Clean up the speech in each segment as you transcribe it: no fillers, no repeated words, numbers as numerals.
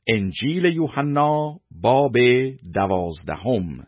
انجیل یوحنا باب 12.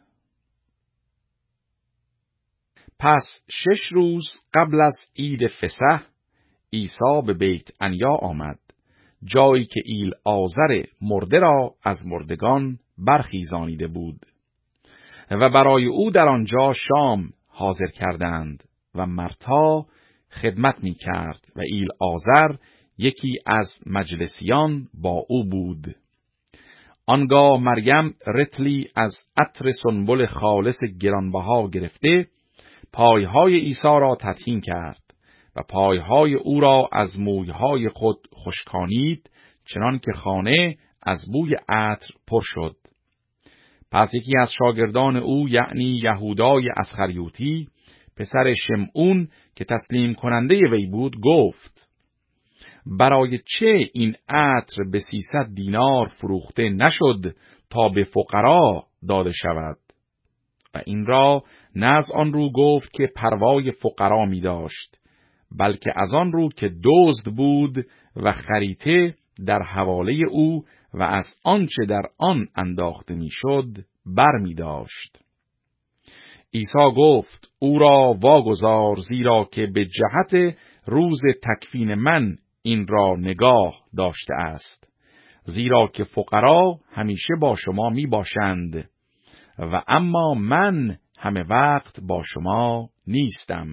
پس 6 روز قبل از عید فسح عیسی به بیت عنیا آمد، جایی که ایلعازر مرده را از مردگان برخیزانیده بود و برای او در آنجا شام حاضر کردند و مرتا خدمت می کرد و ایلعازر یکی از مجلسیان با او بود. آنگاه مریم رطلی از عطر سنبل خالص گرانبها گرفته پایهای عیسی را تطهین کرد و پایهای او را از مویهای خود خشکانید، چنان که خانه از بوی عطر پر شد. پس یکی از شاگردان او، یعنی یهودای اسخریوطی پسر شمعون که تسلیم کننده وی بود، گفت: برای چه این عطر به 300 دینار فروخته نشد تا به فقرا داده شود؟ و این را نه از آن رو گفت که پروای فقرا می داشت، بلکه از آن رو که دزد بود و خریطه در حواله او و از آنچه در آن انداخته می شد بر می داشت. عیسی گفت: او را واگذار، زیرا که به جهت روز تکفین من این را نگاه داشته است، زیرا که فقرا همیشه با شما می باشند و اما من همه وقت با شما نیستم.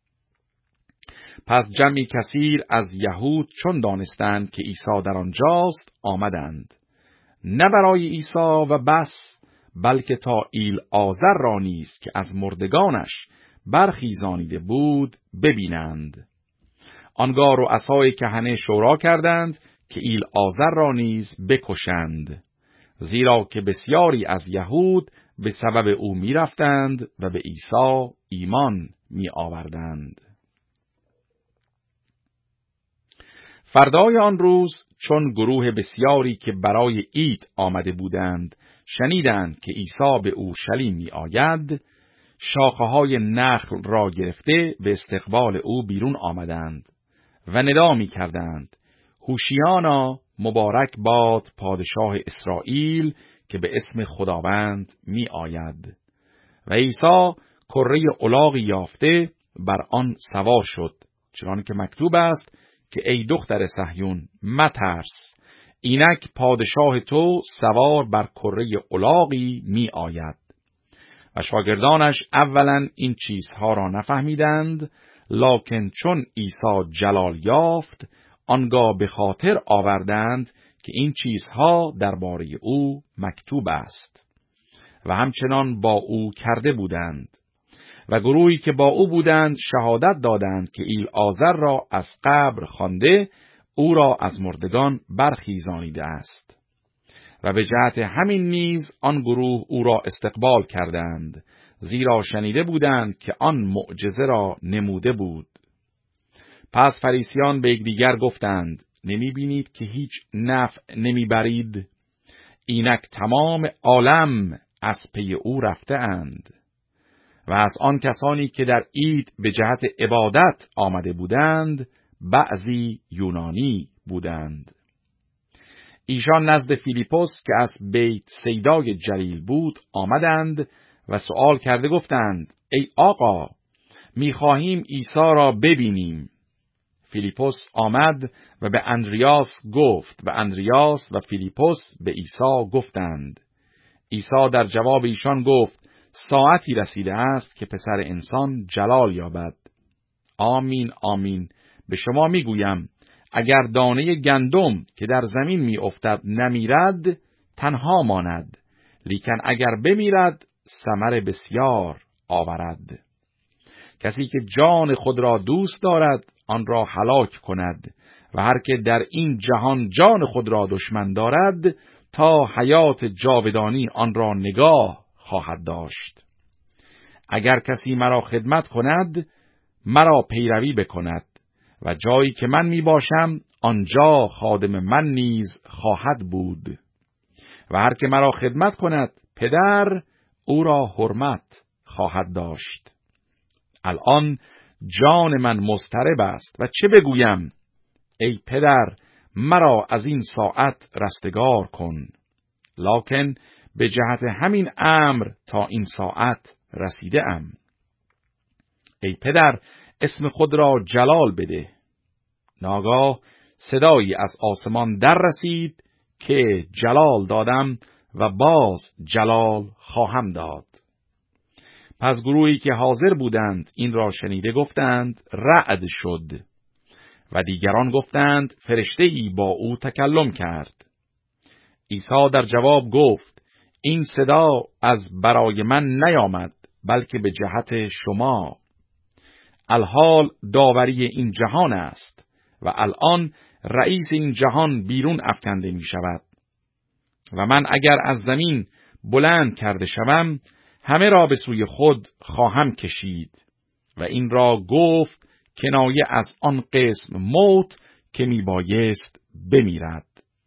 پس جمعی کثیر از یهود چون دانستند که عیسی در آنجاست آمدند، نه برای عیسی و بس، بلکه تا ایلعازر را نیز که از مردگانش برخیزانیده بود ببینند. آنگاه رؤسای کهنه شورا کردند که ایلعازر را نیز بکشند، زیرا که بسیاری از یهود به سبب او می رفتند و به عیسی ایمان می آوردند. فردای آن روز چون گروه بسیاری که برای عید آمده بودند شنیدند که عیسی به اورشلیم می آید، شاخه‌های نخل را گرفته به استقبال او بیرون آمدند و ندا می کردند: هوشیانا، مبارک باد پادشاه اسرائیل که به اسم خداوند می آید. و عیسی کره الاغی یافته بر آن سوار شد، چنان که مکتوب است که ای دختر صهیون مترس، اینک پادشاه تو سوار بر کره الاغی می آید. و شاگردانش اولا این چیزها را نفهمیدند، لکن چون عیسی جلال یافت آنگاه به خاطر آوردند که این چیزها درباره او مکتوب است و همچنان با او کرده بودند. و گروهی که با او بودند شهادت دادند که ایلعازر را از قبر خوانده او را از مردگان برخیزانیده است. و به جهت همین نیز آن گروه او را استقبال کردند، زیرا شنیده بودند که آن معجزه را نموده بود. پس فریسیان به یکدیگر گفتند: نمی بینید که هیچ نفع نمی برید؟ اینک تمام عالم از پی او رفته اند. و از آن کسانی که در عید به جهت عبادت آمده بودند بعضی یونانی بودند. ایشان نزد فیلیپوس که از بیت سیدای جلیل بود آمدند و سؤال کرده گفتند: ای آقا، می‌خواهیم عیسی را ببینیم. فیلیپوس آمد و به اندریاس گفت و اندریاس و فیلیپوس به عیسی گفتند. عیسی در جواب ایشان گفت: ساعتی رسیده است که پسر انسان جلال یابد. آمین آمین به شما میگویم اگر دانه گندم که در زمین میافتد نمیرد تنها ماند، لیکن اگر بمیرد ثمر بسیار آورد. کسی که جان خود را دوست دارد آن را هلاک کند و هر که در این جهان جان خود را دشمن دارد تا حیات جاودانی آن را نگاه خواهد داشت. اگر کسی مرا خدمت کند مرا پیروی بکند و جایی که من می باشم آنجا خادم من نیز خواهد بود و هر که مرا خدمت کند پدر او را حرمت خواهد داشت. الان جان من مضطرب است و چه بگویم؟ ای پدر، مرا از این ساعت رستگار کن. لکن به جهت همین امر تا این ساعت رسیده ام. ای پدر، اسم خود را جلال بده. ناگاه صدایی از آسمان در رسید که جلال دادم و باز جلال خواهم داد. پس گروهی که حاضر بودند این را شنیده گفتند رعد شد و دیگران گفتند فرشته‌ای با او تکلم کرد. عیسی در جواب گفت این صدا از برای من نیامد بلکه به جهت شما. الحال داوری این جهان است و الان رئیس این جهان بیرون افکنده می شود. و من اگر از زمین بلند کرده شوم همه را به سوی خود خواهم کشید. و این را گفت کنایه از آن قسم موت که می بایست بمیرد.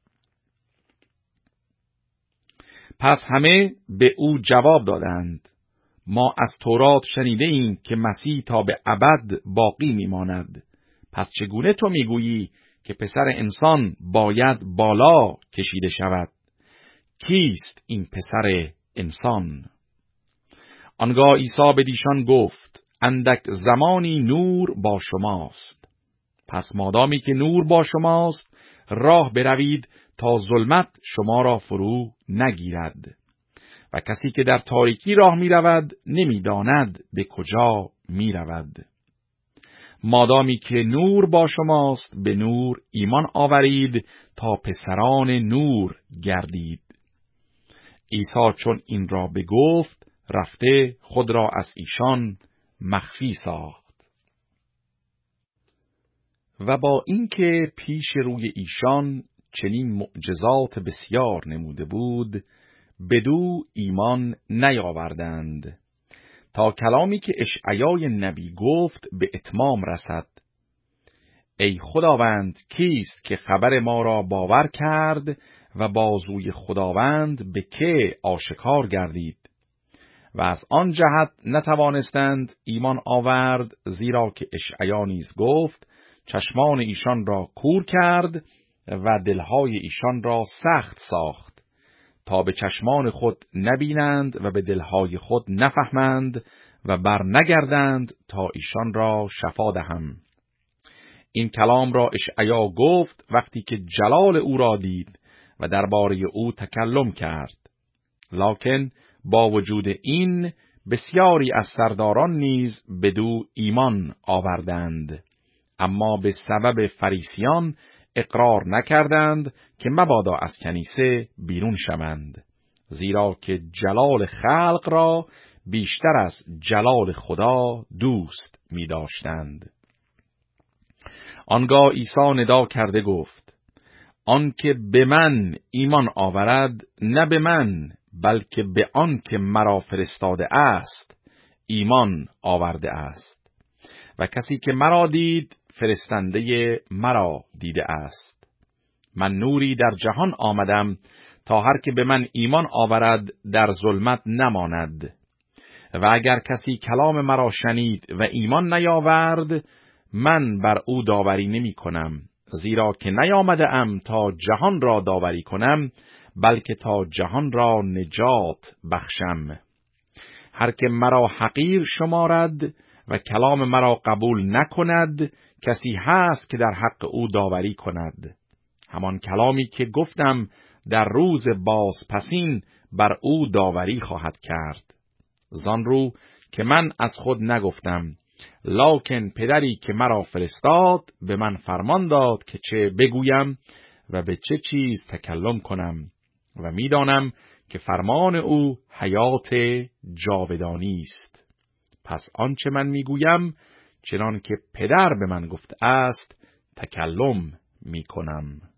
پس همه به او جواب دادند ما از تورات شنیده ایم که مسیح تا به ابد باقی میماند. پس چگونه تو میگویی که پسر انسان باید بالا کشیده شود؟ کیست این پسر انسان؟ آنگاه عیسی به دیشان گفت اندک زمانی نور با شماست. پس مادامی که نور با شماست راه بروید تا ظلمت شما را فرو نگیرد. و کسی که در تاریکی راه می رود نمی داند به کجا می رود. مادامی که نور با شماست به نور ایمان آورید تا پسران نور گردید. عیسی چون این را بگفت رفته خود را از ایشان مخفی ساخت. و با اینکه پیش روی ایشان چنین معجزات بسیار نموده بود بدو ایمان نیاوردند تا کلامی که اشعیای نبی گفت به اتمام رسد. ای خداوند کیست که خبر ما را باور کرد و بازوی خداوند به که آشکار گردید؟ و از آن جهت نتوانستند ایمان آورد زیرا که اشعیا نیز گفت چشمان ایشان را کور کرد و دلهای ایشان را سخت ساخت تا به چشمان خود نبینند و به دلهای خود نفهمند و بر نگردند تا ایشان را شفا دهم. این کلام را اشعیا گفت وقتی که جلال او را دید و درباره او تکلم کرد. لکن با وجود این بسیاری از سرداران نیز بدو ایمان آوردند، اما به سبب فریسیان اقرار نکردند که مبادا از کنیسه بیرون شوند، زیرا که جلال خلق را بیشتر از جلال خدا دوست می داشتند. آنگاه عیسی ندا کرده گفت آن که به من ایمان آورد نه به من بلکه به آن که مرا فرستاده است ایمان آورده است. و کسی که مرا دید فرستنده مرا دیده است. من نوری در جهان آمدم تا هر که به من ایمان آورد در ظلمت نماند. و اگر کسی کلام مرا شنید و ایمان نیاورد من بر او داوری نمی کنم، زیرا که نیامده ام تا جهان را داوری کنم بلکه تا جهان را نجات بخشم. هر که مرا حقیر شمارد و کلام مرا قبول نکند کسی هست که در حق او داوری کند. همان کلامی که گفتم در روز بازپسین بر او داوری خواهد کرد. زان رو که من از خود نگفتم، لکن پدری که مرا فرستاد به من فرمان داد که چه بگویم و به چه چیز تکلم کنم و میدانم که فرمان او حیات جاودانی است. پس آنچه من میگویم چنان که پدر به من گفته است تکلم میکنم.